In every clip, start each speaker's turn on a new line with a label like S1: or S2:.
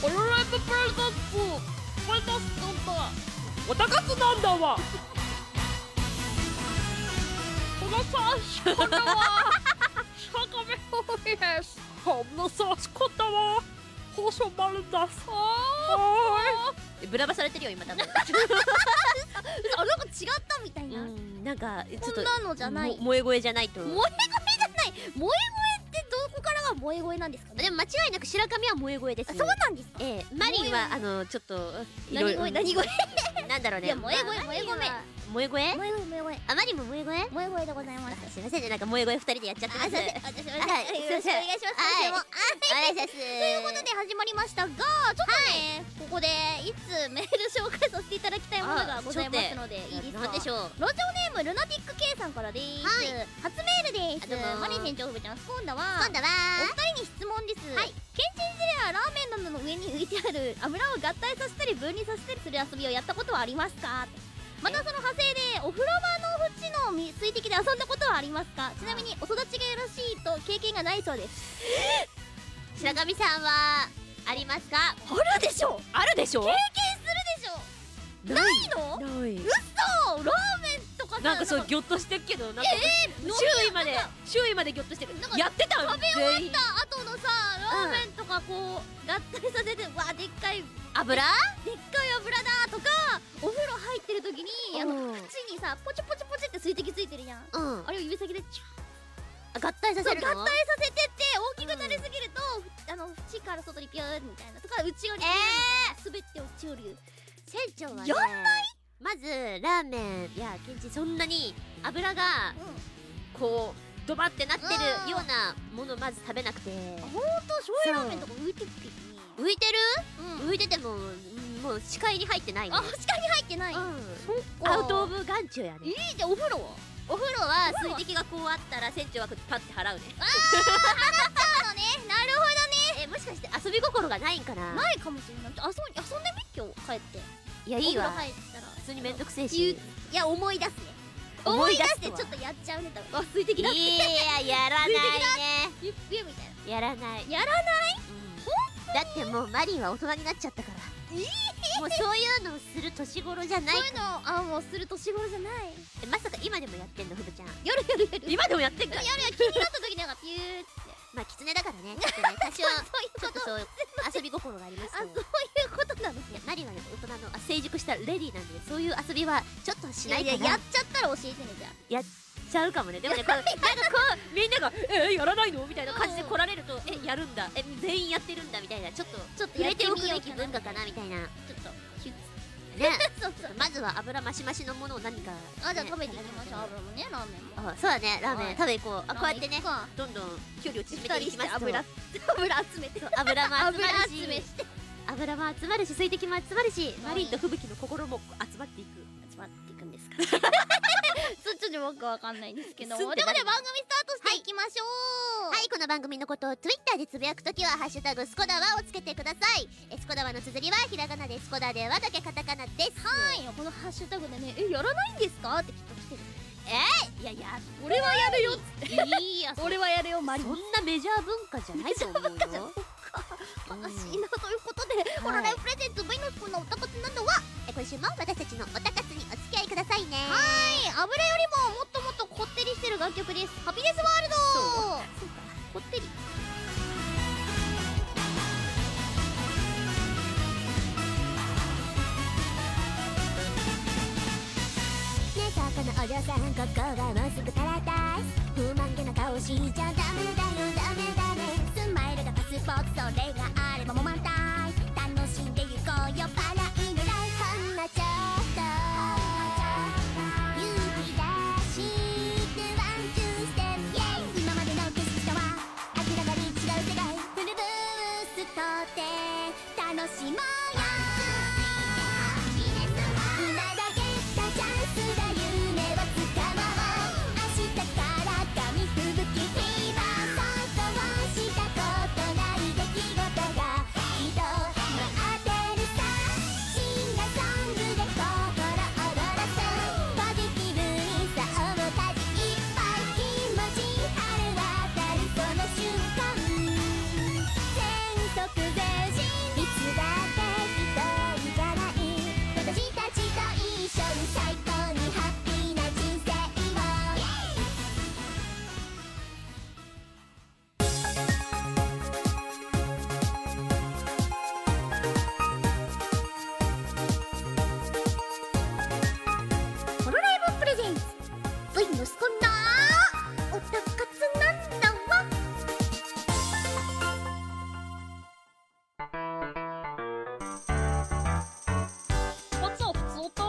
S1: オルライブプレゼンツこれ出すなんだおたかつなんだわこのさこれは坂上フーですこのさしこったわ放送もあるんだ
S2: ブラバされてるよ今多分
S3: なんか違ったみたいな。
S2: なんかちょっと
S3: こんなのじゃない
S2: 萌え声じゃないと。
S3: 萌え声じゃない。萌え声ってどこからが萌え声なんですかね。
S2: でも間違いなく白神は萌え声です。
S3: そうなんですか。
S2: マリンはちょっと
S3: 何声何声。
S2: なんだろうね。
S3: いや萌え声萌え声。
S2: 萌え声？
S3: 萌え声萌え声。
S2: あマリンも萌え声？
S3: 萌え声でございます。
S2: すいませんねなんか萌え声2人でやっちゃってます。
S3: よろしくお願いします。
S2: お願いします。と
S3: ということで始まりましたが、ちょっとねここでいつメール紹介させていただきたいものがございますのでいいですか。
S2: なんでしょう。
S3: ラジオネームルナティック K さんからです。初メールです。マリン船長ふぶちゃん今度はお二人に質問です。ケンチン汁やラーメンなどの上に浮いてある油を合体させたり分離させたりする遊びをやったことはありますか。またその派生でお風呂場の縁の水滴で遊んだことはありますか。ちなみにお育ちがよろしいと経験がないそうです。
S2: 白神さんはありますか。
S3: あるでしょ。
S2: あるでしょ。
S3: 経験するでしょ。ないの。
S2: ない。
S3: 嘘。ラーメンとかさ
S2: なんかそうギョッとしてっけどなんか周囲までギョッとしてる。やってた。
S3: 食べ終わった後のさラーメンとかこう合体させてわでっかい
S2: 油
S3: でっかい油だとかお風呂入ってる時に縁にさポチポチポチって水滴ついてるやん。あれを指先でチュ
S2: 合体させるの。
S3: 合体させてって大きくなりすぎると縁から外にピューみたいなとか内側に滑って落ちよる。
S2: 船長はね
S3: やんない
S2: まずラーメンいやケンチそんなに油がこうドバってなってるようなものまず食べなくて。
S3: ほんと醤油ラーメンとか浮いてる時に
S2: 浮いてる浮いててももう視界に入ってないね。
S3: 視界に入ってない。そっか
S2: アウトオブ眼中やね。
S3: じゃあお風呂は
S2: お風呂は水滴がこうあったら船長はパッて払うね。
S3: 払っちゃうのね。なるほどね。
S2: もしかして遊び心がないんかな。
S3: ないかもしれない。遊んでみ今日帰って
S2: いやいいわ。
S3: お風呂入ったら
S2: 普通にめんどくせえし。
S3: いや思い出すね。思い出してちょっとやっちゃうね。多分水滴だって
S2: いややらないね。
S3: ピュッピュッみたいな。
S2: やらない。
S3: やらない。
S2: だってもうマリンは大人になっちゃったから。もうそういうのをする年頃じゃない。
S3: そういうのもうする年頃じゃない。
S2: まさか今でもやってんのふぶちゃん。
S3: やる
S2: 今でもやってんか。
S3: やる気になった時なんかピューって
S2: まあ狐だからね多少ちょっとそう遊び心がありますと。
S3: そういうことなの。
S2: マリンはね大人の成熟したレディーなんでそういう遊びはちょっとしないかな。
S3: やっちゃったら教えてね。じゃあ
S2: やっちゃうかもね。でもねなんかこうみんながやらないのみたいな感じで来られるとやるんだ全員やってるんだみたいなちょっと触れておくべき文化かなみたいな。
S3: ちょっと
S2: ねまずは油マシマシのものを何か
S3: じゃあ食べていきましょう。油もねラーメンも。
S2: そうだねラーメン食べ行こう。こうやってねどんどん距離を縮めていきますと
S3: 油集めて
S2: 油も集まる
S3: 集めして
S2: 油も集まるし水滴も集まるしマリンと吹雪の心も集まっていく
S3: んですか。ちょっと僕わかんないんですけど。でもね番組スタートしていきましょう。
S2: はいこの番組のことを Twitter でつぶやくときはハッシュタグスコダワをつけてください。スコダワの綴りはひらがなでスコダではだけカタカナです。
S3: はいこのハッシュタグでねやらないんですかってきっと来てる。
S2: いや
S3: 俺はやるよ
S2: いや
S3: 俺はやるよマリン。
S2: そんなメジャー文化じゃないと思うよ。
S3: 悲しいな。ということでホロライブプレゼンツ V のスコのおたかつなどは
S2: 今週も私たちのおたかつにお付き合いくださいね。
S3: 油よりももっともっとこってりしてる楽曲です。ハピネスワールド。そうかこってり。
S4: ねえそこのお嬢さんここはもうすぐパラダイス。不満げな顔しちゃダメだよダメだね。スマイルがパスポートそれがあればもう満タイ楽しんでゆこうよパライのライフ。ほんのちょっと勇気出してワンツーステップイェイ。今までの景色とは明らかに違う世界フルブーストって楽しもうよ。今だけたチャンスだ夢をつかもう。明日から紙吹雪フィーバー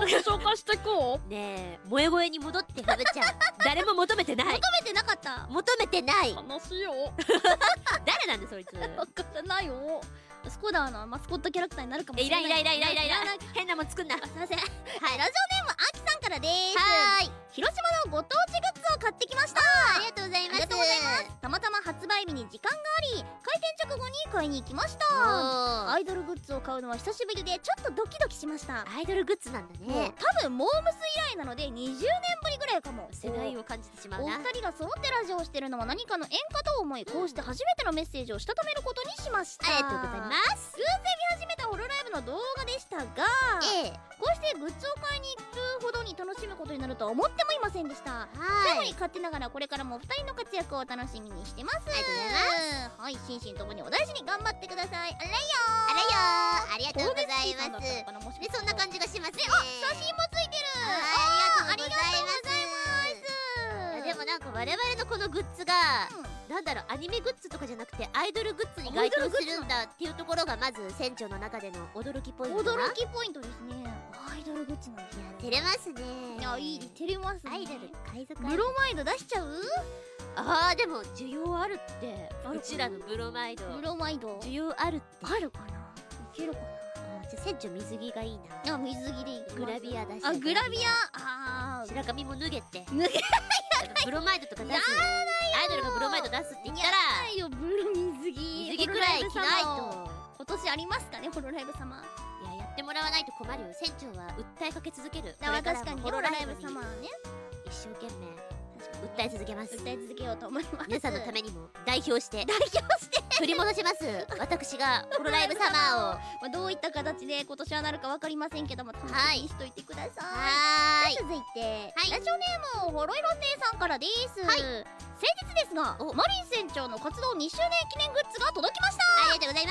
S1: 紹介してこう。
S2: ねえ、萌え声に戻ってファブちゃん。誰も求めてない。
S3: 求めてなかった。
S2: 求めてない。
S1: 悲しいよ。
S2: 誰なんだそいつ。
S3: わからないよ。スコダーのマスコットキャラクターになるかもし
S2: い
S3: れない。
S2: らん。変なもん作んな。
S3: すいません。はい、ラジオネームあきさんからです。
S2: はーい。
S3: 広島のご当地グッズを買ってきました。
S2: ありがとうございます。
S3: ありがとうございます。たまたま発売日に時間があり、開店直後に買いに行きました。アイドルグッズを買うのは久しぶりでちょっとドキドキしました。
S2: アイドルグッズなんだ
S3: もう
S2: ね。
S3: 多分モームス以来なので20年ぶりぐらいかも。
S2: 世代を感じてしまう
S3: お
S2: な。
S3: 二人が揃ってラジオをしてるのは何かの縁かと思い、こうして初めてのメッセージをしたためることにしました。
S2: ありがとうございます。
S3: 偶然見始めたホロライブの動画でしたが、こうしてグッズを買いに行くほどに楽しむことになるとは思ってもいませんでした。最後に勝手ながらこれからもお二人の活躍を楽しみにしてます。ありがとうございます。はい、心身ともにお大事に頑張ってください。
S2: ありがとうございます。で、そんな感じがしますね。
S3: あ、写真もついてる。
S2: ありがとうございます。でもなんか我々のこのグッズが、なんだろう、アニメグッズとかじゃなくてアイドルグッズに該当するんだっていうところがまず船長の中での驚きポイントだ。
S3: 驚きポイントですね。アイドルグッズなんですね。
S2: 照れますね。
S3: いや、いい、照れますね。
S2: アイドル海賊
S3: ブロマイド出しちゃう？
S2: あー、でも需要あるって。うちらのブロマイド
S3: ブロマイド
S2: 需要あるって。
S3: あるかな？いけるかな？
S2: じゃあ船長水着がいいな。
S3: あ、水着でいい。
S2: グラビア出して。
S3: あ、グラビア。
S2: 白髪も脱げて。
S3: 脱げ
S2: ブロマイドとか出す。アイドルがブロマイド出すって言ったら、
S3: ないよ、ブロ水着。
S2: 水着くらい着ないと。
S3: 今年ありますかね、ホロライブ様。
S2: いや、やってもらわないと困るよ。船長は訴えかけ続ける。
S3: 確かにホロライブ様はね、
S2: 一生懸命訴え続けます。
S3: 訴え続けようと思います。
S2: 皆さんのためにも代表して振り戻します。私がホロライブ様を
S3: どういった形で今年はなるか分かりませんけども、楽しみにしといてください。
S2: はい。
S3: 続いて、ラジオネームホロイロ姉さんからです。先日ですが、マリン船長の活動2周年記念グッズが届きました。
S2: ありがとうございます。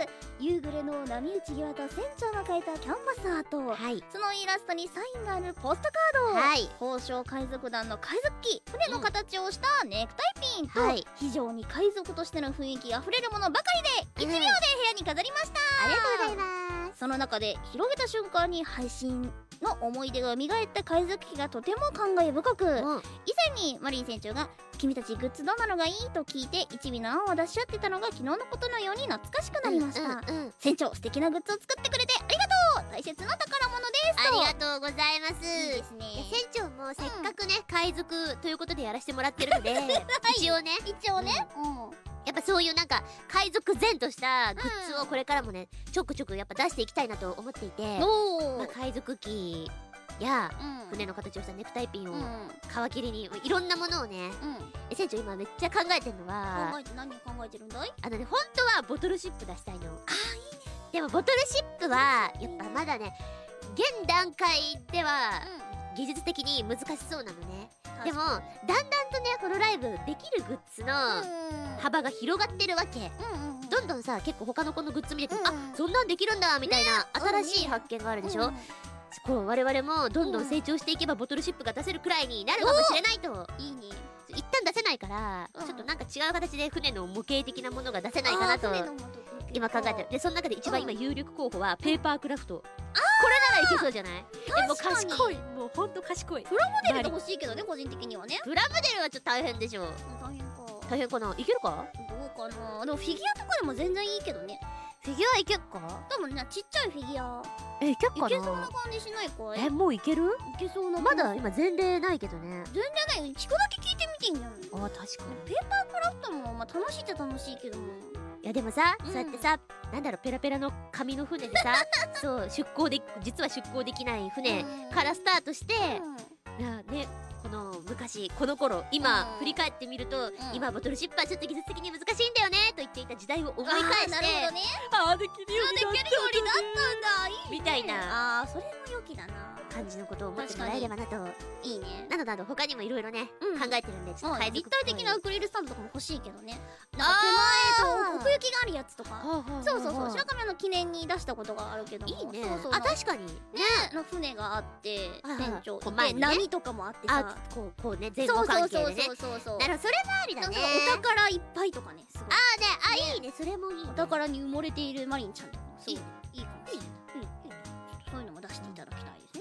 S3: 夕暮れの波打ち際と船長が描いたキャンバスアート、そのイラストにサインがあるポストカード、宝生海賊団の海賊旗、船の形をしたネクタイピンと、非常に海賊としての雰囲気あふれるものばかりで1秒で部屋に飾りました。
S2: ありがとうございます。
S3: その中で広げた瞬間に配信の思い出が蘇った海賊旗がとても感慨深く、以前にマリン船長が君たちグッズどんなのがいいと聞いて一尾の案を出し合ってたのが昨日のことのように懐かしくなりました。船長、素敵なグッズを作ってくれてありがとう。大切な宝物です。
S2: ありがとうございます。
S3: いいですね。
S2: 船長もせっかくね、海賊ということでやらせてもらってるので、一応ね、やっぱそういうなんか海賊然としたグッズをこれからもね、ちょくちょくやっぱ出していきたいなと思っていて、海賊旗や船の形をしたネクタイピンを皮切りにいろんなものをね、船長今めっちゃ考えてるのは、
S3: 何考えてるんだい？
S2: 本当はボトルシップ出したいの。でもボトルシップはやっぱまだね、現段階では技術的に難しそうなのね。でもだんだんとね、ホロライブできるグッズの幅が広がってるわけ。どんどんさ、結構他の子のグッズ見てて、あ、そんなんできるんだみたいな新しい発見があるでしょ。こう我々もどんどん成長していけばボトルシップが出せるくらいになるかもしれないと。いいね。一旦出せないから、ちょっとなんか違う形で船の模型的なものが出せないかなと今考えてる。でその中で一番今有力候補はペーパークラフト。これならいけそうじゃない？もう賢い、もうほんと賢い。
S3: プラモデルで欲しいけどね、個人的にはね。
S2: プラモデルはちょっと大変でしょ。大変かな。いけるか？
S3: どうかな。でもフィギュアとかでも全然いいけどね。
S2: フィギュアいけっか？
S3: 多分ね、ちっちゃいフィギュア
S2: いけっかな。
S3: いけそうな感じしないかい？
S2: もういける？
S3: いけそうな。
S2: まだ今前例ないけどね。
S3: 全然ないよ。聞くだけ聞いてみてんじゃん。
S2: あ、確かに。
S3: ペーパークラフトもまあ楽しいっちゃ楽しいけども。
S2: いやでもさ、そうやってさ、なんだろう、ペラペラの紙の船でさ、そう実は出港できない船からスタートして、ね、この昔この頃今振り返ってみると、今ボトルシップはちょっと技術的に難しいんだよねと言っていた時代を思い返して、
S3: なるほどね。
S2: できるようになったんだみたいな、
S3: それも良きだな
S2: 感じのことを思ってもらえればなと。
S3: いいね。
S2: なので他にもいろいろね考えてるんで、ちょっと
S3: 立体的なウクレレスタンドとかも欲しいけどね。なんか手前と奥行きがあるやつとか。そうそうそう、白神の記念に出したことがあるけども。いいね。
S2: あ、確かにね。
S3: の船があって船長
S2: で
S3: 波とかもあってさ、
S2: こうね、前後関係でね。
S3: そう
S2: なるほど、それもありだね。
S3: お宝いっぱいとかね。
S2: いいね、それもいい。
S3: お宝に埋もれているマリンちゃんとかもすごいいいかもしれない。そういうのも出していただきたいです。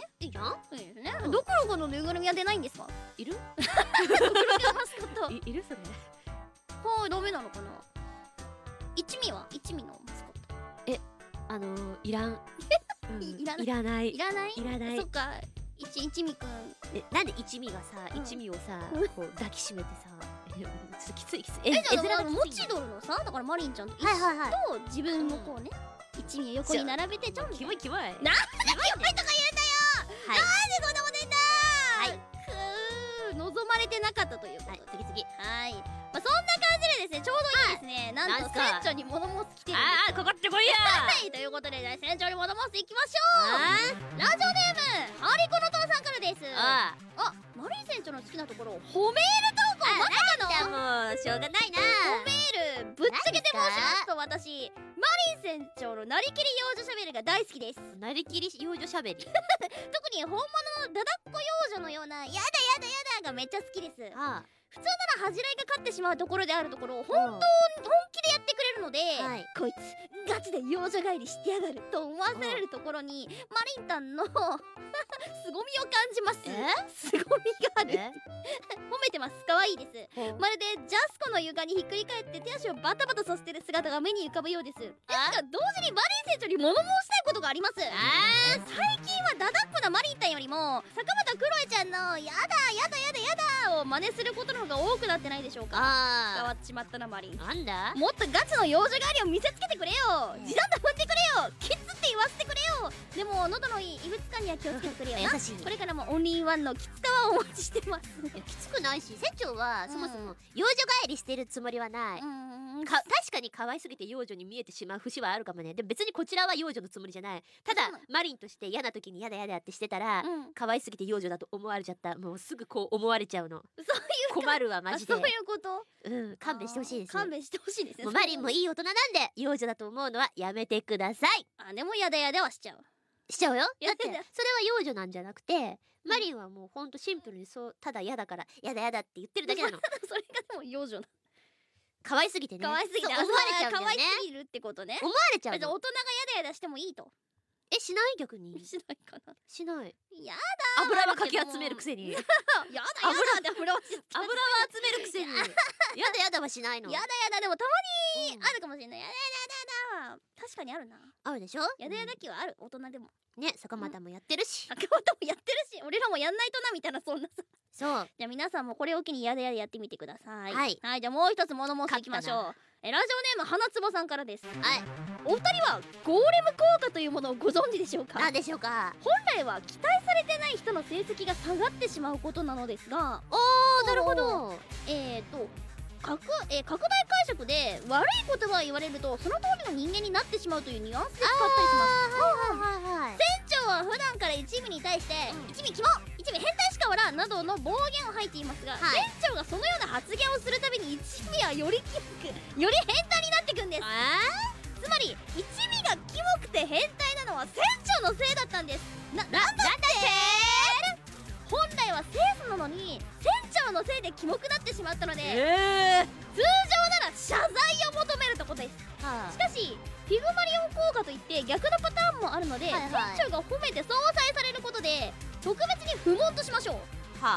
S2: の？
S3: そうですね。ドクロコのぬいぐるみは出ないんですか？
S2: いる？
S3: ドクロコのマスコット。
S2: いるそれ。
S3: はい、ダメなのかな。一味は一味のマスコット。
S2: いらん。
S3: いらない
S2: いらない。
S3: いらない。
S2: いらない
S3: そっか。一味くん。
S2: なんで一味がさ、
S3: うん
S2: 一味をさ、こう抱きしめてさ、ちょっときついきつい。
S3: じゃあ
S2: 絵面が
S3: モチ
S2: きついんだよ。
S3: ドルのさ、だからマリンちゃんと一緒
S2: はいはいはい。
S3: と自分もこうね、一味を横に並べてちょんみたいな。
S2: キモいキモい。
S3: なんでキモいとか言うんだよ。
S2: はい。
S3: なんでこんなこと言うんだ。
S2: はい
S3: 望まれてなかったということ
S2: はい
S3: で。
S2: 次次。
S3: はい。まあそんな感じでですね、ちょうどいいですね。なんと
S2: なんすか
S3: 船長に物申す来てるんですよ。
S2: かかってこいや。
S3: はい、ということでね、船長に物申していきましょう。ラジオネームハリコのトラさんからです。
S2: あ
S3: マリン船長の好きなところを褒める投稿まさかの
S2: もうしょうがないな。
S3: 褒めるぶっちゃけて申しますと、私マリン船長のなりきり幼女しゃべりが大好きです。
S2: なりきり幼女しゃべり。
S3: 特に本物のだだっこ幼女のようなやだやだやだがめっちゃ好きです。
S2: あ
S3: 普通なら恥じらいが勝ってしまうところであるところを本
S2: 本
S3: 気でやってくれるので、
S2: はい
S3: こいつガチで幼女帰りしてやがると思わせられるところにマリンタンの凄みを感じます。凄みがある。褒めてます。可愛いです。まるでジャスコの床にひっくり返って手足をバタバタさせてる姿が目に浮かぶようです。ですが同時にマリン船長に物申したいことがあります。最近はダダっ子なマリンタンよりも坂本クロエちゃんのやだやだやだやだを真似することの方が多くなってないでしょうか。変わっちまったなマリン。
S2: なんだ？
S3: もっとガチの幼女帰りを見せつけてくれよ。時短黙ってくれよ。キッズって言わせてくれよ。でも喉のいい異物感には気をつけてくれよな。
S2: 優しい。
S3: これからもオンリーワンのキツタワをお待ちしてます。
S2: きつくないし、船長はそもそも幼女帰りしてるつもりはない。確かに可愛すぎて幼女に見えてしまう節はあるかもね。でも別にこちらは幼女のつもりじゃない。ただマリンとして嫌な時にやだやだってしてたら、可愛すぎて幼女だと思われちゃった。もうすぐこう思われちゃうの。
S3: そういう
S2: 困るわマジで。
S3: そういうこと。
S2: 勘弁してほしいです。
S3: 勘弁してほしいですね。
S2: もうマリンもいい大人なんで幼女だと思うのはやめてください。
S3: でもやだやだはしちゃう。
S2: しちゃうよ。だ
S3: やだ
S2: ってそれは幼女なんじゃなくて、マリンはもうほんとシンプルにそう、ただ嫌だからやだやだって言ってるだけなの。
S3: それがでも幼女な。
S2: 可愛すぎてね。
S3: 可愛すぎて
S2: そう思われちゃうんだよね。
S3: 可愛すぎるってことね。
S2: 思われちゃうの。
S3: 別に大人がやだやだしてもいいと。
S2: しない逆に。
S3: しないかな。
S2: しない。
S3: や
S2: 油はかき集めるくせに。
S3: だ。やだやだって油は
S2: 油は集めるくせに。やだやだはしないの。
S3: やだやだでもたまにあるかもしれない。やだやだやだ。確かにあるな。
S2: あるでしょ。
S3: やだやだ気はある。大人でも。
S2: ね、坂本もやってるし。
S3: 坂本もやってるし、俺らもやんないとなみたいなそんなさ。
S2: そう。
S3: じゃあ皆さんもこれを機にやだやだやってみてください。
S2: はい。
S3: はい、じゃあもう一つ物申していきましょう。ラジオネーム花壺さんからです。
S2: はい。
S3: お二人はゴーレム効果というものをご存知でしょうか。
S2: なんでしょうか。
S3: 本来は期待されてない人の成績が下がってしまうことなのですが、
S2: なるほど。
S3: 拡大解釈で悪い言葉を言われるとその通りの人間になってしまうというニュアンスで使ったりします。
S2: はいはいはい。
S3: 船長は普段から一味に対して一味キモ、一味変態しかおらんなどの暴言を吐いていますが、船長がそのような発言をするたびに一味はよりキモくより変態になっていくんです。つまり一味がキモくて変態なのは船長のせいだったんです。なんだって本来は清楚なのに船長のせいでキモくなってしまったので、通常なら謝罪を求めるところです。しかしピグマリオン効果といって逆のパターンもあるので、船長が褒めて相殺されることで特別に不問としましょう。はい、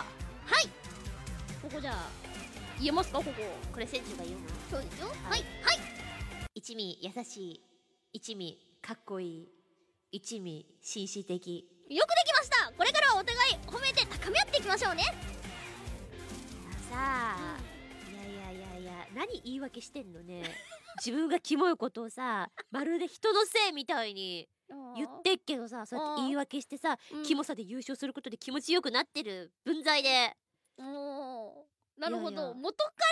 S3: ここじゃあ言えますか。こ
S2: れ船長が言うの。
S3: そうですよ。はい。
S2: 一味優しい、一味かっこいい、一味紳士的。
S3: よくできました。これからはお互い褒めて高め合っていきましょうね。
S2: さあ、いや何言い訳してんのね。自分がキモいことをさ、まるで人のせいみたいに言ってっけどさ、そうやって言い訳してさ、キモさで優勝することで気持ちよくなってる分際で。
S3: なるほど。元から気持ち悪い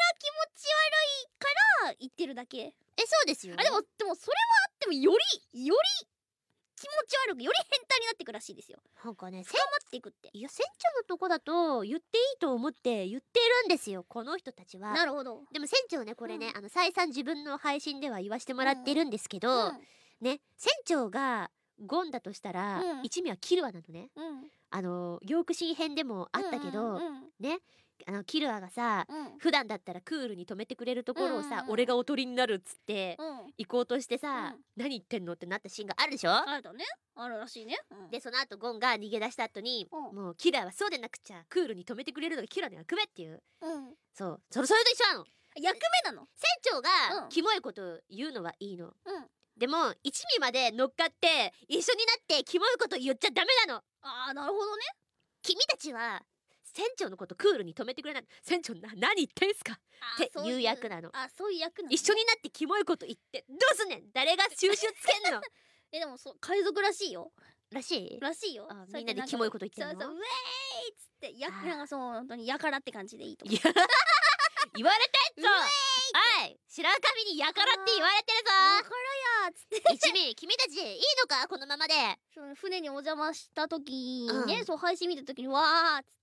S3: から言ってるだけ。
S2: そうですよね。
S3: でもそれはあってもより気持ち悪くより変態になっていくらしいですよ。
S2: なんかね、
S3: 深まっていくって。
S2: いや、船長のとこだと言っていいと思って言ってるんですよ、この人たちは。
S3: なるほど。
S2: でも船長ね、これね、再三自分の配信では言わしてもらってるんですけど、ね、船長がゴンだとしたら、一味はキルアなのね。ヨークシー編でもあったけど、ね、 キルアがさ、普段だったらクールに止めてくれるところをさ、俺がおとりになるっつって行こうとしてさ、何言ってんのってなったシーンがあるでしょ。
S3: あるだね、あるらしいね。
S2: でその後ゴンが逃げ出した後に、もうキラーはそうでなくちゃクールに止めてくれるのがキラーの役目っていう、そうそれと一緒なの。
S3: 役目なの。
S2: 船長がキモいこと言うのはいいの、でも一味まで乗っかって一緒になってキモいこと言っちゃダメなの。
S3: ああ、なるほどね。
S2: 君たちは船長のことクールに止めてくれない。船長何言ってんすかっていう役なの。
S3: あ、そういう役なの。
S2: 一緒になってキモいこと言ってどうすんねん。誰が収集つけんの
S3: でも海賊らしいよ。
S2: らしい
S3: よ。
S2: みんなでキモいこと言ってんの。
S3: そうウェーイっつってなんかそう本当にやからって感じでいいと思う。
S2: 言われてんぞ。はい、白神にやからって言われてるぞ。
S3: やからやっつって
S2: 一味君たちいいのかこのままで。
S3: 船にお邪魔した時にね、そう配信見た時にわーっつって、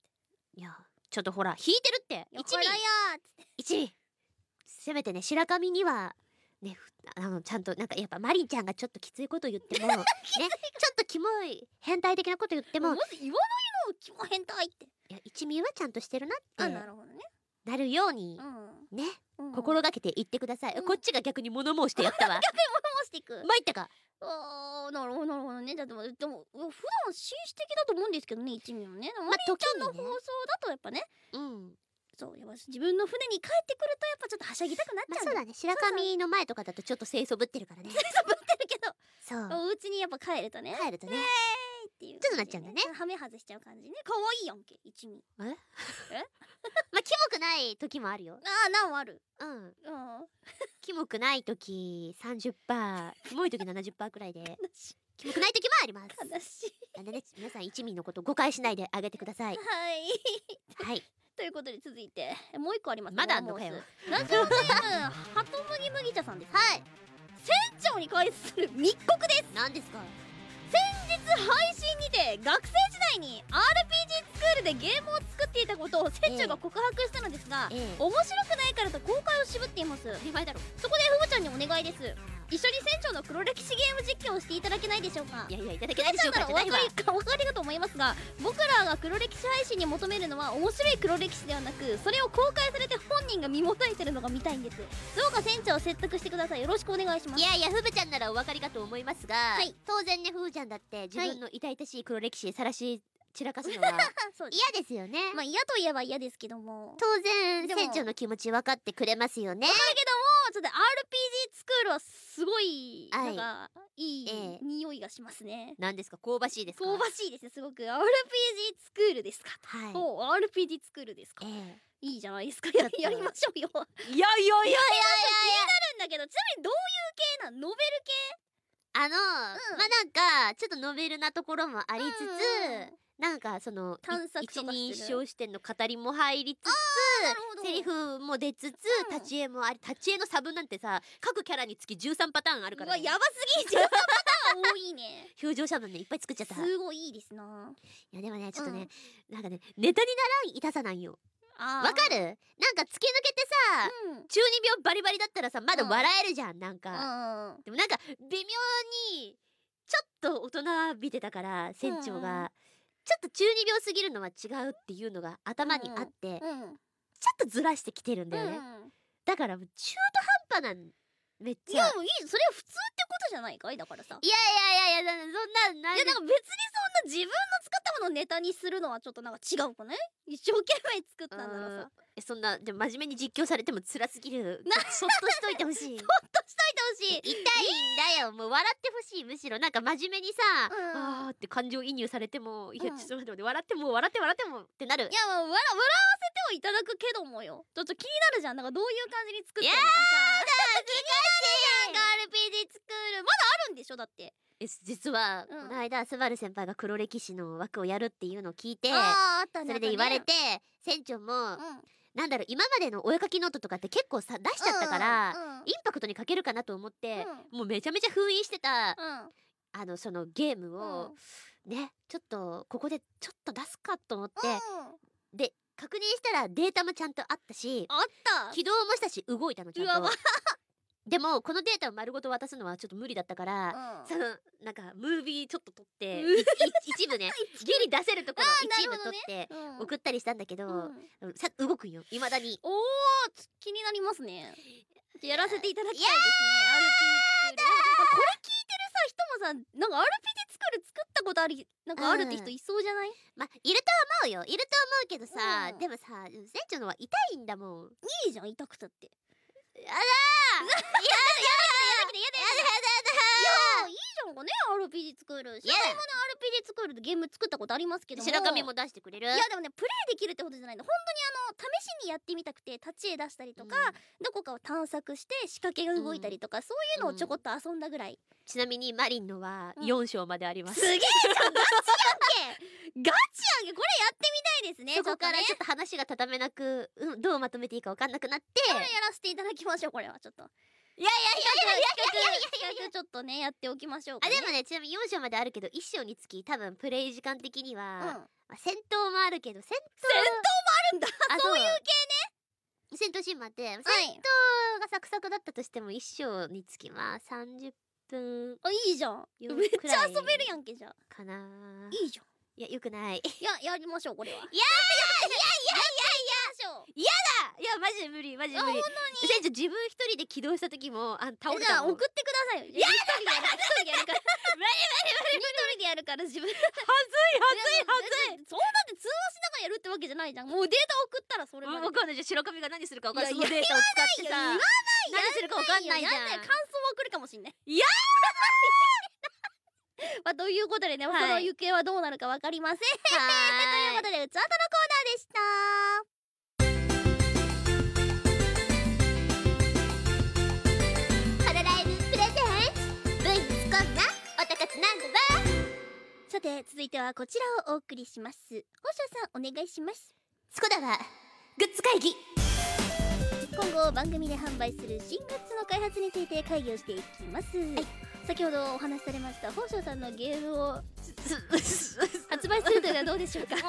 S2: いやちょっとほら引いてるって。
S3: やからやっつって、
S2: 一味せめてね白神にはね、ちゃんとなんかやっぱマリンちゃんがちょっときついこと言ってもね、ちょっとキモい変態的なこと言っても、
S3: まず言わないのキモ変態って。
S2: いや一味はちゃんとしてるなって
S3: なるほどね、
S2: なるようにね、心がけて言ってください。こっちが逆に物申してやったわ。
S3: 逆に物申していく。
S2: 参ったか。
S3: ああ、なるほどね。だってでも普段紳士的だと思うんですけどね、一味はね。マリンちゃんの放送だとやっぱね、そうやっぱ自分の船に帰ってくるとやっぱちょっとはしゃぎたくなっちゃう。
S2: そうだね、白神の前とかだとちょっと清楚ぶってるからね。
S3: 清楚ぶってるけど、
S2: そう
S3: お家にやっぱ帰るとね、っていう
S2: ちょっとなっちゃうんだね。
S3: はめ外しちゃう感じね。可愛いやんけ一味。
S2: まあキモくない時もあるよ。
S3: なんある。
S2: キモくない時30%、キモい時70%くらいでキモくない時もあります。
S3: 悲しい。
S2: なんでね、皆さん一味のこと誤解しないであげてください。はい。
S3: ということで続いてもう一個あります。
S2: まだあんのかよ。
S3: ラジオネームハトムギムギ茶さんです。はい。船長に関する密告です。
S2: 何ですか。
S3: 先日配信にて学生時代に RPG スクールでゲームを作っていたことを船長が告白したのですが、面白くないからと公開を渋っています。
S2: 当たり前だろ。
S3: そこでふぶちゃんにお願いです。一緒に船長の黒歴史ゲーム実況をしていただけないでしょうか。
S2: いやいただけないでしょうか。
S3: お分かりかと思いますが、僕らが黒歴史配信に求めるのは面白い黒歴史ではなく、それを公開されて本人が身もたえてるのが見たいんです。どうか船長を説得してください。よろしくお願いします。
S2: いやふぶちゃんならお分かりかと思いますが、当然ねふぶちゃんだって自分の痛々しい黒歴史さらし散らかすのは嫌ですよね。
S3: まあ嫌といえば嫌ですけども、
S2: 当然船長の気持ち分かってくれますよね。
S3: 分かるけども、ちょっと RPG スクールはすごいなんかいい匂いがしますね。
S2: 何ですか、香ばしいですか。
S3: 香ばしいですね、すごく。 RPG スクールですか。RPG スクールですか。いいじゃないですか。やりましょうよ。
S2: いや
S3: 気になるんだけど、ちなみにどういう系なの？ノベル系？
S2: まあなんかちょっとノベルなところもありつつ、なんかその一人称視点の語りも入りつつ、セリフも出つつ、立ち絵もあり、立ち絵の差分なんてさ各キャラにつき13パターンあるからね。
S3: やばすぎ。13パターン多いね。
S2: 表情差分ねいっぱい作っちゃった。
S3: すごいいいですな。
S2: いやでもねちょっとね、なんかねネタにならん痛さなんよ。わかる？なんか突き抜けてさ、中二病バリバリだったらさまだ笑えるじゃん、なんか。でもなんか微妙にちょっと大人びてたから船長がちょっと中二病すぎるのは違うっていうのが頭にあって、ちょっとずらしてきてるんだよね。だから中途半端なん、めっちゃ。
S3: いやもういい、それは普通ってことじゃないかい。だからさ、
S2: いやそんなない。
S3: いやなんか別にそんな自分の作ったものをネタにするのはちょっとなんか違うかね。一生懸命作ったんならさ、
S2: そんなでも真面目に実況されても辛すぎる。そっとしといてほしい。
S3: そっとしといてほしい。
S2: 痛いんだよ、もう笑ってほしい。むしろなんか真面目にさ、あーって感情移入されても、いやちょっと待って、笑ってもってなる。
S3: いやまあ笑わせてはいただくけどもよ。ちょっと気になるじゃん。なんかどういう感じに作ってるのかさ。RPG スクールまだあるんでしょ。だって
S2: 実はこの間スバル先輩が黒歴史の枠をやるっていうのを聞いて、それで言われて、船長もなんだろう、今までのお絵かきノートとかって結構さ出しちゃったから、インパクトに欠けるかなと思って、もうめちゃめちゃ封印してたそのゲームをね、ちょっとここでちょっと出すかと思って、で確認したらデータもちゃんとあったし、起動もしたし動いたのちゃんと。 でもこのデータを丸ごと渡すのはちょっと無理だったから、そのなんかムービーちょっと撮って一部ねギリ出せるところ一部撮って送ったりしたんだけど、動くんよ未だに。
S3: おお、気になりますね。やらせていただきたいですね。RP 作る。これ聞いてるさ人もさ、なんか RP で作ったことあるなんかあるって人いそうじゃない？
S2: まあいると思うよ、いると思うけどさ、でもさ船長のは痛いんだもん。
S3: いいじゃん、痛くたって。
S2: やだー
S3: いいじゃんかね、RPG 作る。白神もね RPG 作るでゲーム作ったことありますけども、
S2: 白神も出してくれる。
S3: いやでもね、プレイできるってことじゃないの。本当に試しにやってみたくて立ち絵出したりとか、どこかを探索して仕掛けが動いたりとか、そういうのをちょこっと遊んだぐらい。
S2: ちなみにマリンのは4章まであります。
S3: すげえじゃん、ガチやんけガチやんけ。これやってみたいですね。
S2: そこからちょっと話がたためなく、どうまとめていいか分かんなくなって、
S3: これやらせていただきましょう。これはちょっと企画ちょっとねやっておきましょうかね。
S2: でもね、ちなみに4章まであるけど1章につき多分プレイ時間的には、戦闘もあるけど、戦闘
S3: もあるんだそういう系ね。
S2: 戦闘シーンもあって、戦闘がサクサクだったとしても1章につきまあ30分。
S3: あ、いいじゃん。めっちゃ遊べるやんけ。じゃあ
S2: かな。
S3: いいじゃん。
S2: いや、よくない。
S3: いや、やりましょうこれは。いや
S2: いやマジで無理、マジで無理。船長自分一人で起動した時も倒れ
S3: じゃあ
S2: たもん。
S3: 送ってくださいよ。一人でやるから一人でやるから自分。はずい。そうだって通話しながらやるってわけじゃないじゃん。もうデータ送ったらそれまで。
S2: 分かんないじゃん。白髪が何するか分かんない。そのデータを使ってさ、何するか分かんないじゃん。
S3: 感想は送るかもしんない。
S2: いや
S3: まあということでね、その行方はどうなるか分かりません。ということで、うつわたのコーナーでした。さて続いてはこちらをお送りします。星野さんお願いします。
S2: スコダはグッズ会議。
S3: 今後番組で販売する新グッズの開発について会議をしていきます。先ほどお話しされました星野さんのゲームを発売するというのはどうでしょうか。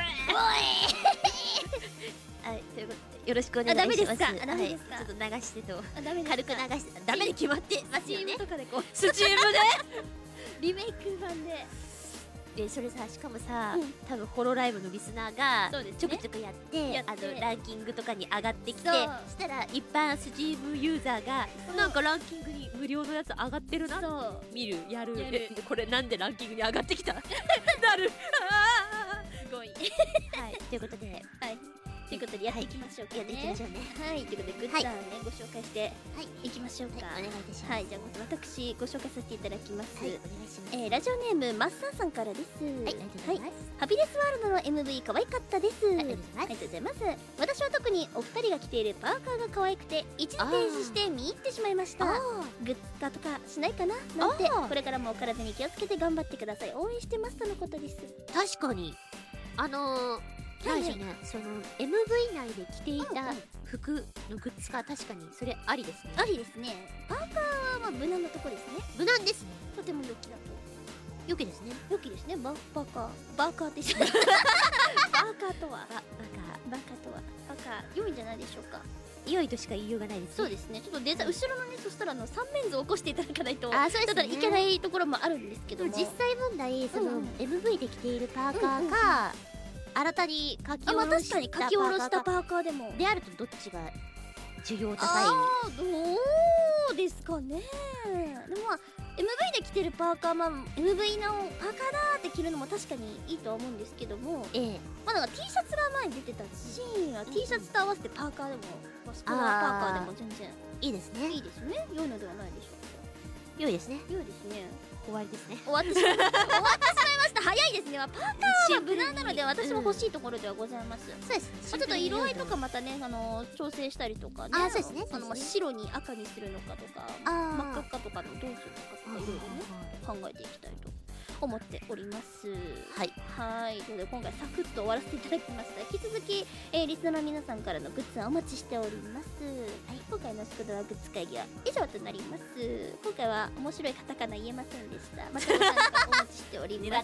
S2: はい、ということでよろしくお願いします。
S3: ダメですか？ダメですか？
S2: ちょっと流してと
S3: 軽
S2: く流してダメに決まってますよね。
S3: とかでこう
S2: スチームで
S3: リメイク版で。
S2: それさ、しかもさ、多分ホロライブのリスナーがちょくちょくやってランキングとかに上がってきて、そしたら一般スチームユーザーがなんかランキングに無料のやつ上がってるな、見るやるこれなんでランキングに上がってきたなる
S3: すごい。
S2: はい、ということで
S3: ということでやっていきましょうかね。
S2: やっていきましょうね。
S3: はい、ということでグッズ案ねご紹介していきましょうか。
S2: お願いいたします。
S3: はい、じゃあまず私ご紹介させていただきます。
S2: はい、お願いします。
S3: ラジオネームマッサーさんからです。
S2: はい、ありがとうございます。
S3: ハピネスワールドの MV 可愛かったです。ありがとうございます。私は特にお二人が着ているパーカーが可愛くて一時停止して見入ってしまいました。グッズ化とかしないかななんて、これからもお体に気をつけて頑張ってください。応援してますとのことです。
S2: 確かになんでしょうね、その MV 内で着ていた服のグッズ化、確かにそれありですね。
S3: ありですね。パーカーはまあ無難なとこですね。
S2: 無難ですね。
S3: とても良きだと。
S2: 良きですね。
S3: 良きですね。バーカーって言ってバーカーとはバカとはバカ良いんじゃないでしょうか。
S2: 良いとしか言いようがないですね。
S3: そうですね。ちょっとデザ後ろのね、そしたら三面図を起こしていただかないと
S2: そうですね、
S3: だからいけないところもあるんですけども、
S2: 実際問題その MV で着ているパーカーが新たに書き下ろした
S3: パーカーでも
S2: であるとどっちが需要高い？
S3: どうですかね。でもまあ MV で着てるパーカー、MV のパーカーだって着るのも確かにいいとは思うんですけども、まあなんか T シャツが前に出てたし、T シャツと合わせてパーカーでもスポーツパーカーでも全然
S2: いいですね。
S3: いいですね。良いのではないでしょうか。
S2: 良いですね。
S3: 良いですね。
S2: 終わりですね。
S3: 終わってしまいました早いですね。パーカーは無難なので私も欲しいところではございます。
S2: そうです。
S3: ちょっと色合いとかまたね調整したりとかね。
S2: そうですね。
S3: 白に赤にするのかとか真っ赤っかとかのどうするのかとかいろいろね考えていきたいと思っております。はい。ということで今回サクッと終わらせていただきました。引き続きリスナーの皆さんからのグッズをお待ちしております。今回のスコドラグッズ会議は以上となります。今回は面白いカタカナ言えませんでした。またご参加お待ちしております。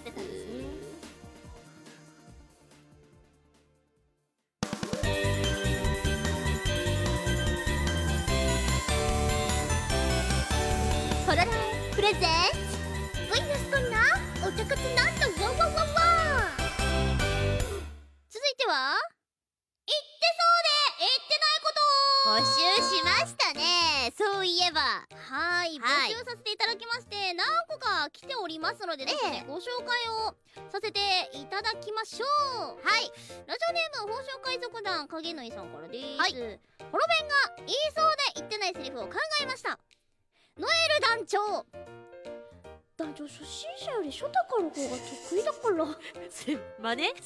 S2: レゼンツ
S3: VS そんなお茶活なんとわわわわ。続いては言ってそうで言ってないこと
S2: 募集しましたね。そういえば
S3: はい、募集させていただきまして、何個か来ておりますのでですね、ご紹介をさせていただきましょう。はい、ラジオネーム宝生海賊団影の井さんからです。はい、ホロベンが言いそうで言ってないセリフを考えました。ノエル団長、団長初心者より初高の方が得意だから
S2: 真似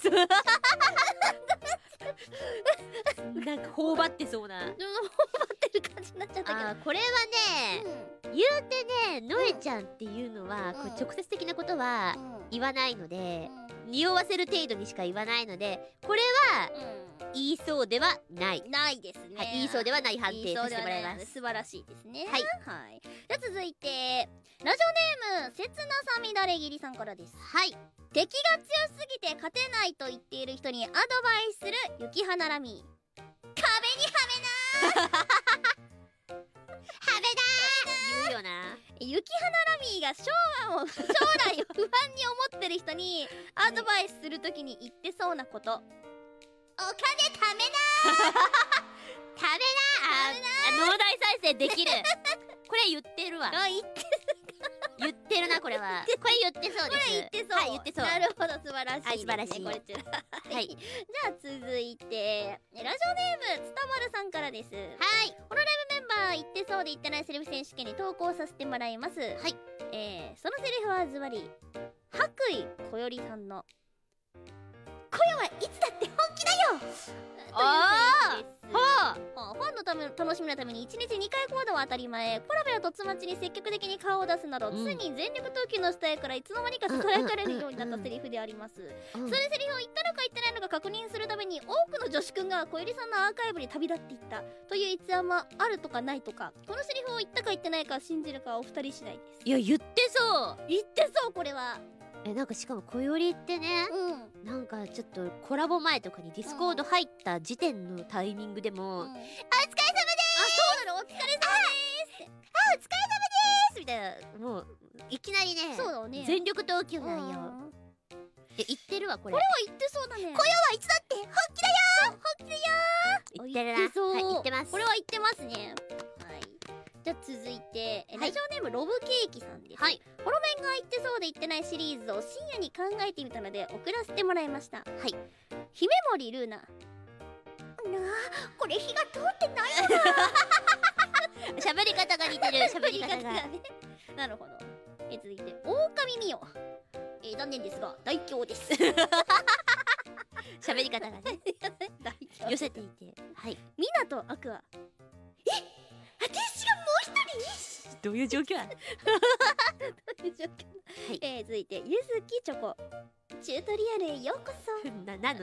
S2: なんか頬張ってそうな、
S3: 頬張ってる感じになっちゃったけど、
S2: これはね、言うてね、ノエちゃんっていうのは、これ直接的なことは言わないので、匂わせる程度にしか言わないので、これは言いそうではない
S3: ですね。
S2: はい、言いそうではない判定させてもらいます。
S3: 素晴らしいですね。
S2: はい、
S3: はい。じゃあ続いてラジオネーム切なさみだれぎりさんからです。はい、敵が強すぎて勝てないと言っている人にアドバイスする雪花ラミー。壁にはめなーはめなー
S2: 言うよな。
S3: 雪花ラミーが将来を不安に思ってる人にアドバイスするときに言ってそうなこと。お金ためなー
S2: ためなー、脳内再生できるこれ言ってるわ。言ってるな、これは。これ言ってそうです。
S3: これ言ってそう。
S2: はい、言ってそう。
S3: なるほど、素晴らしいですね。
S2: 素晴らしい。
S3: これはい。じゃあ続いてラジオネームつたまるさんからです。はい。ホロライブメンバー言ってそうで言ってないセリフ選手権に投稿させてもらいます。はい。そのセリフはズバリ白衣こよりさんの声はいつだって本気だよ。
S2: ああ、
S3: ファンのための楽しみのために1日2回コードは当たり前。コラボや突待ちに積極的に顔を出すなど、ついに全力投球のスタイルからいつの間にかささやかれるようになったセリフであります。そのセリフを言ったのか言ってないのか確認するために多くの女子くんが小百合さんのアーカイブに旅立っていったという逸話もあるとかないとか、このセリフを言ったか言ってないか信じるかはお二人次第です。
S2: いや、言ってそう。
S3: 言ってそう、これは。
S2: なんかしかもこよりってね、なんかちょっとコラボ前とかにディスコード入った時点のタイミングでも、お疲れ様でーす、
S3: そうなの、お疲れ様でーす、
S2: お疲れ様でーすみたいな、もういきなりね、
S3: そうだね、
S2: 全力投球なんよ。言ってるわ、これ。
S3: これは言ってそうだね。
S2: こよはいつだって本気だよー、本気だよー。言ってるな。はい、言ってます。
S3: これは言ってますね。じゃあ続いて、ラジオネームロブケーキさんです。はい、ホロメンが言ってそうで言ってないシリーズを深夜に考えてみたので送らせてもらいました。はい、姫森ルーナ。なあ、これ火が通ってないよな
S2: 喋り方が似てる、喋り方が
S3: ね。なるほど。続いて狼美代。残念ですが大凶です
S2: 喋り方がね寄せていて、はい、
S3: 港アクア。私がもう一人
S2: どういう状況や
S3: どういう状況はい、続いてゆずきチョコ。チュートリアルへようこそ
S2: なんの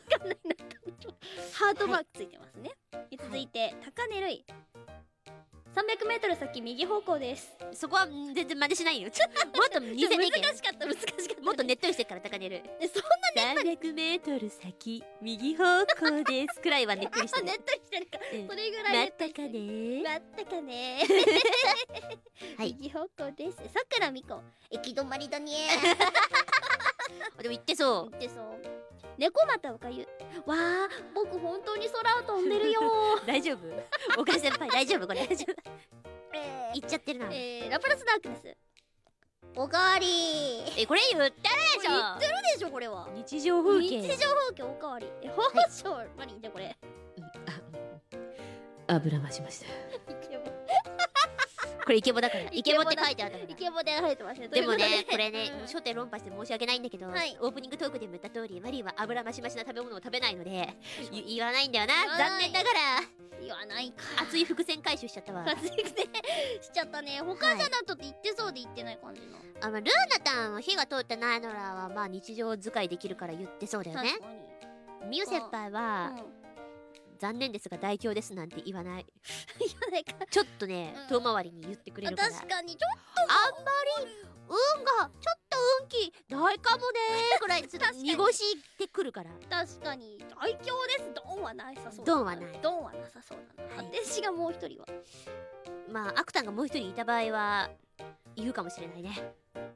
S3: ハートマークついてますね。続いて高根るい。300メートル先右方向です。
S2: そこは全然真似しないよ。もっと似せていけ。
S3: 難しかった。
S2: もっとねっとりしてから高寝る。
S3: そんなねっとり。
S2: 300メートル先右方向ですくらいはねっとりしてる。
S3: ねっとりしてるか。それぐらい
S2: ねっとり。
S3: まったかね。右方向です。さくらみこ。行き止まりだね。
S2: でも言ってそう。
S3: 言ってそう。猫又おかゆ。わあ、僕本当に空を飛んでるよ
S2: 大丈夫？岡先輩大丈夫これ？言っちゃってるな。
S3: ラプラスダークです。おかわり。
S2: これ言ってるでしょ。
S3: 言ってるでしょ、これは。
S2: 日常風景。
S3: 日常風景おかわり。ほうしょう。何じゃこれ。
S2: 油増しました。これイケボだから。イケボって書いてある。
S3: イケボで書いてますね。
S2: でもね、これね、初手論破して申し訳ないんだけど、オープニングトークでも言った通り、マリーは油増し増しな食べ物を食べないので言わないんだよな。残念ながら
S3: 言わないか。
S2: 熱い伏線回収しちゃったわ。
S3: 熱い伏線しちゃったね。他じゃなとって言ってそうで言ってない感じの。
S2: ルーナタンは火が通ってないのらはまあ日常使いできるから言ってそうだよね。ミユ先輩は残念ですが大凶ですなんて言わない。
S3: 言わないか。
S2: ちょっとね、遠回りに言ってくれるから。
S3: 確かにちょっと
S2: あんまり運がちょっと運気ないかもねーくらいちょっと濁してくるから。
S3: 確かに大凶です。ドンはなさそう。
S2: ドンはない。
S3: ドンはなさそうだな。私がもう一人は
S2: まあアクタンがもう一人いた場合は言うかもしれないね。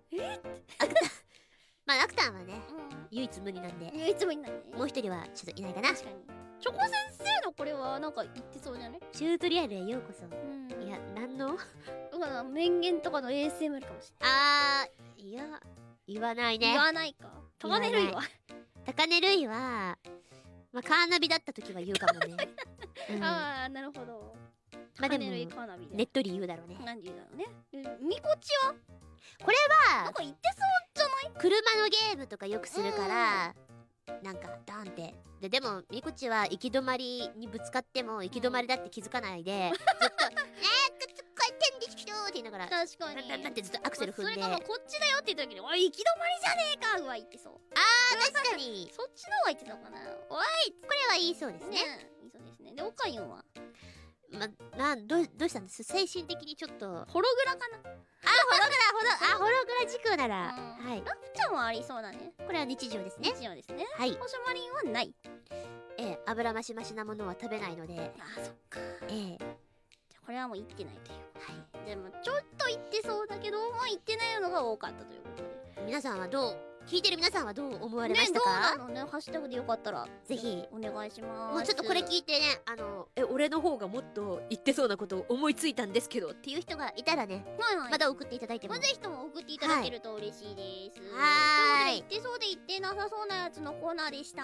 S2: まあアクタンはね唯一無二なんで、
S3: 唯一無二なんで
S2: もう一人はちょっといないかな。
S3: 確かにチョコ先生のこれはなんか言ってそうじゃね。
S2: チュートリアルへようこそ。いや何の
S3: 面言とかの ASMR かもしれ
S2: ない。いや言わないね。
S3: 言わないか。高根類は
S2: 高根類はまあカーナビだった時は言うかもね。
S3: ああなるほど。
S2: まあでも
S3: ね
S2: っとり言うだろうね。
S3: 何言うだろうね。みこちは
S2: これは
S3: なんか言ってそうじゃない？
S2: 車のゲームとかよくするからなんかダンってでもみこちは行き止まりにぶつかっても行き止まりだって気づかないでずっとこうやってんですけどって言いながら
S3: 確かに
S2: だってずっとアクセル踏んで、
S3: それがこっちだよって言った時に「おい行き止まりじゃねえか!」は言ってそう。
S2: 確かに
S3: そっちの方が言ってたのかな。おい
S2: これは言いそうですね。
S3: 言いそうですね。でおかゆんは
S2: どうしたんです？精神的にちょっと
S3: ホログラかな。
S2: ホログラ時空なら、はい。
S3: ラプちゃんはありそうだね。
S2: これは日常ですね。
S3: 日常ですね。
S2: はい。
S3: ホショマリンはない。
S2: 油増し増しなものは食べないので。
S3: あ、そっか。
S2: じゃ
S3: これはもう言ってないという。はい。でもちょっと言ってそうだけど、まあ言ってないのが多かったということで。
S2: 皆さんは聞いてる皆さんはどう思われましたか？
S3: ね、どうなのね、ハッシュタグでよかったら
S2: ぜひ
S3: お願いします。
S2: もうちょっとこれ聞いてね、俺の方がもっと言ってそうなことを思いついたんですけどっていう人がいたらね、まだ送っていただいても、
S3: ぜひとも送っていただけると嬉しいです。
S2: はい。
S3: ということで言ってそうで言ってなさそうなやつのコーナーでした。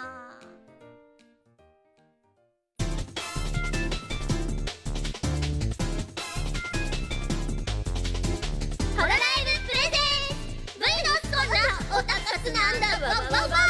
S3: ホロライブプレゼンツ V のスコナおたかつなんだわわわわわわ。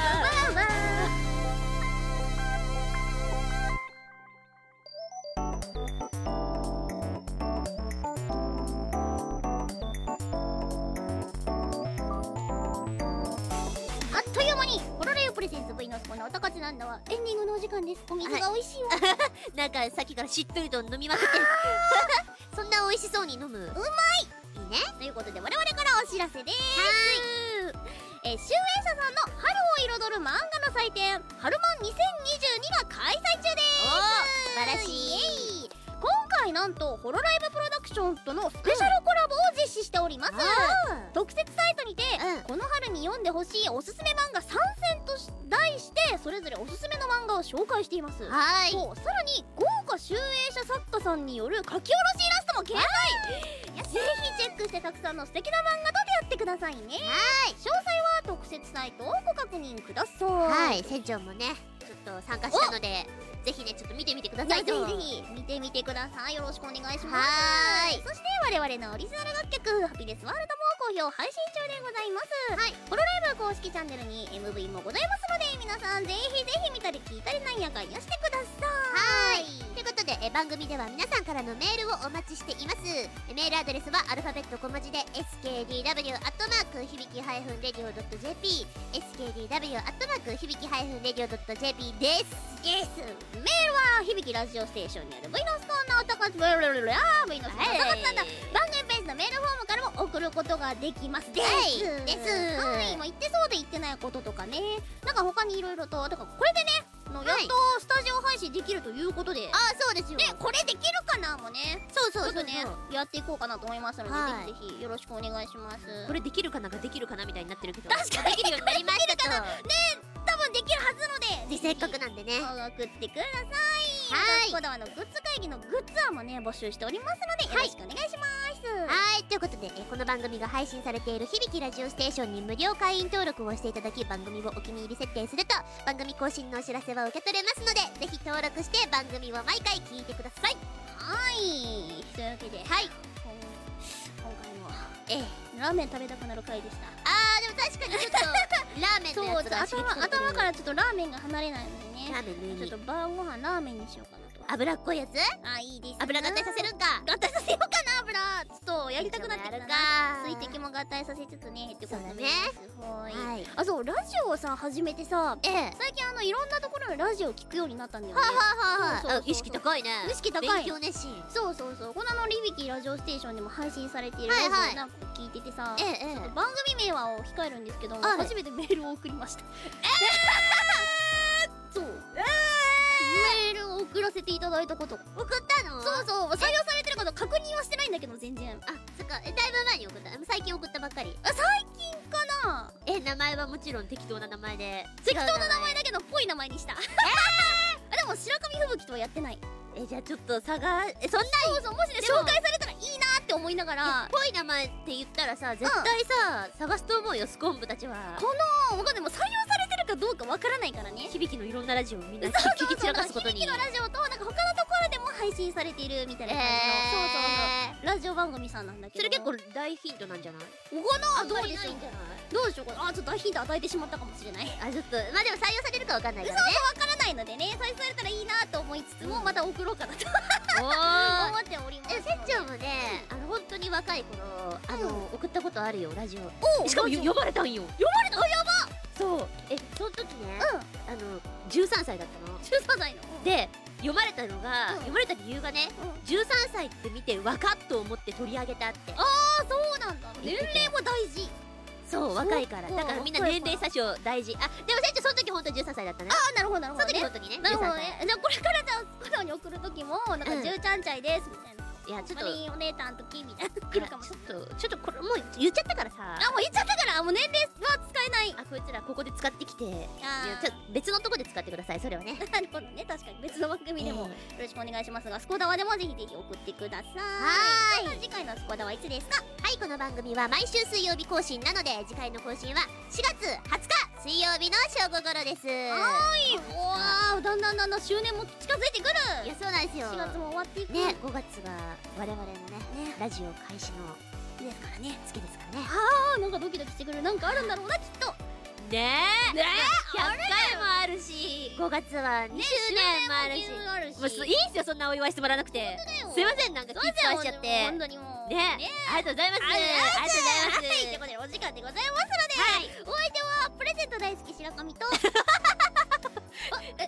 S3: あっという間にホロライブプレゼンツ V のスコナおたかつなんだはエンディングのお時間です。お水が美味しいわ。
S2: なんかさっきからしっとりと飲みまくってそんな美味しそうに飲む。うまい。いいね。ということで我々からお知らせです。集英社さんの春を彩る漫画の祭典春マン2022が開催中です。 素晴らしい。
S3: 今回なんとホロライブプロダクションとのスペシャルコラボを実施しております。特設サイトにて、この春に読んでほしいおすすめ漫画3選と題してそれぞれおすすめの漫画を紹介しています。
S2: はい。
S3: さらに豪華集英社作家さんによる書き下ろしイラストも掲載。ぜひチェックしてたくさんの素敵な漫画と出会ってくださいね。詳細は特設サイトをご確認ください。
S2: はい。船長もねちょっと参加したのでぜひねちょっと見てみてください。
S3: ぜひぜひ見てみてください。よろしくお願いします。そして我々のオリジナル楽曲ハピネスワールドも好評配信中でございます。はい。ホロライブ公式チャンネルに MV もございますので皆さんぜひぜひ見たり聞いたりなんやかんやしてください。
S2: ということで番組では皆さんからのメールをお待ちしています。メールアドレスはアルファベット小文字で skdw 響き-radio.jp skdw 響き-radio.jp です。
S3: メールは響きラジオステーションにある V のスコーナーおたかつ V のスコーナーおたかつ番組ページのメールフォームからも送ることができますです。はい。言ってそうで言ってないこととかね、なんか他にいろいろとだからこれでねやっとスタジオ配信できるということで、
S2: そうですよ。
S3: でこれできるかなもね、
S2: そう
S3: ちょっとねやっていこうかなと思いますので、ぜひぜひよろしくお願いします。
S2: これできるかなができるかなみたいになってるけど、
S3: 確かに
S2: できるようになりましたと。
S3: 多分できるはずので、
S2: せっかくなんでね
S3: 送ってください。こだわのグッズ会議のグッズ案もね募集しておりますのでよろしくお願いします。
S2: はい。ということでこの番組が配信されている響きラジオステーションに無料会員登録をしていただき番組をお気に入り設定すると番組更新のお知らせは受け取れますのでぜひ登録して番組を毎回聞いてください。
S3: はい。というわけで、今回もラーメン食べたくなる回でした。
S2: でも確かにちょっとラーメンのやつが
S3: 頭からちょっとラーメンが離れないのでね、
S2: ラーメンの
S3: ちょっと晩ご飯ラーメンにしようかなと。
S2: 脂っこいやつ？
S3: いいですね。
S2: 油合体させるんか。
S3: 合体させようかな。油ちょっとやりたくなってきたな。水滴も合体させつつねってことでね。はい。そう、ラジオをさ始めてさ、最近いろんなところのラジオを聞くようになったんだよね。
S2: 意識高いね。
S3: 意識高い。
S2: 勉強熱心。
S3: そうこのリビキラジオステーションでも配信されているラジオなんか聞いててさ、番組名はを控えるんですけど初めてメールを送りました。そう。メールを送らせていただいたこと。
S2: 送ったの？
S3: そう採用されてるかまだ確認はしてないんだけど全然。
S2: あ、そっか。だいぶ前に送った。最近送ったばっかり。
S3: 最近かな。
S2: 名前はもちろん適当な名前で。
S3: 適当な名前だけどぽい名前にした。でも白神吹雪とはやってない。
S2: じゃあちょっとそんな。
S3: そうもしね紹介されたらいいなって思いながら。
S2: ぽい名前って言ったらさ、絶対さ探すと思うよ、スコンブたちは。
S3: わかんない、もう採用されてるかどうかわからないからね。
S2: 響きのいろんなラジオをみんな聞き散らかすことに。
S3: 響きのラジオとなんか他のところでも配信されているみたいな感じの、そうラジオ番組さんなんだけど、
S2: それ結構大ヒントなんじゃない？
S3: おかな。
S2: どうでしょう？
S3: どうでしょうか。ちょっと大ヒント与えてしまったかもしれない。
S2: ちょっとまあでも採用されるかわかんないからね。
S3: わからないのでね、採用されたらいいなと思いつつも、また送ろうかなと
S2: 思
S3: 思っております。
S2: 船長もね、本当に若い頃送ったことあるよ、ラジオ。
S3: しかも
S2: 呼ばれたんよ。
S3: 呼ばれた。やば。
S2: そう。その時ね、13歳だったの。
S3: 13歳の
S2: で読まれたのが、読まれた理由がね、13歳って見て若っと思って取り上げたって。
S3: そうなんだ。年齢も大事。
S2: そう、若いから。だからみんな年齢詐称大事。でも船長その時本当13歳だったね。
S3: なるほどなるほど。
S2: その時本当にね。
S3: なるほどね。じゃあこれからじゃあスコダに送る時もなんか10ちゃんちゃいですみたいな。
S2: いやちょっと
S3: お姉たんときみたいな来るかも。
S2: ちょっとこれもう言っちゃったからさ。
S3: もう言っちゃったからもう年齢は使えない。
S2: こいつらここで使ってきて、ちょっと別のとこで使ってください、それはね。
S3: なるほどね、確かに別の番組でもよろしくお願いしますが、スコダワでもぜひぜひ送ってください。次回のスコダはいつですか？
S2: はい、この番組は毎週水曜日更新なので、次回の更新は4月20日水曜日の正午頃です。
S3: わー、だんだん周年も近づいてくる。
S2: いや、そうなんですよ。
S3: 4月も終わっていく
S2: ね。5月が我々のねラジオ開始の
S3: ですからね、
S2: 月ですからね。
S3: なんかドキドキしてくる。なんかあるんだろうな、きっと。
S2: ねえ、100回もあるし、5月は2周年もあるし、もういいんすよ、そんなお祝いしてもらわなくて。すいません、なんか気使わしちゃって。
S3: 本当にもう
S2: ね、ありがとうございます。ありがとうございます。
S3: ということでお時間でございますので、お相手はプレゼント大好き白神と